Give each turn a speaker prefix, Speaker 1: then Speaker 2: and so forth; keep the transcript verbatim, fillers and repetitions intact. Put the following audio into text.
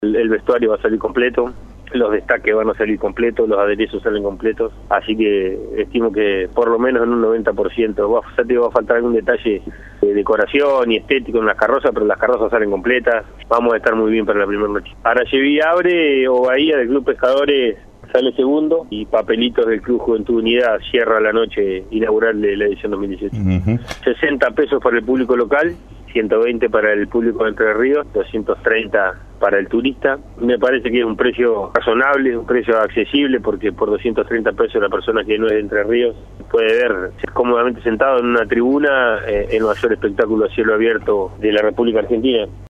Speaker 1: El, el vestuario va a salir completo, los destaques van a salir completos, los aderezos salen completos, así que estimo que por lo menos en un noventa por ciento, va, ya te va a faltar algún detalle de decoración y estético en las carrozas, pero las carrozas salen completas, vamos a estar muy bien para la primera noche. Arayeví abre, o Bahía del Club Pescadores sale segundo, y Papelitos del Club Juventud Unida cierra la noche inaugural de la edición dos mil dieciocho. Uh-huh. sesenta pesos para el público local, ciento veinte para el público de Entre Ríos, doscientos treinta para el turista. Me parece que es un precio razonable, un precio accesible, porque por doscientos treinta pesos la persona que no es de Entre Ríos puede ver cómodamente sentado en una tribuna eh, el mayor espectáculo a cielo abierto de la República Argentina.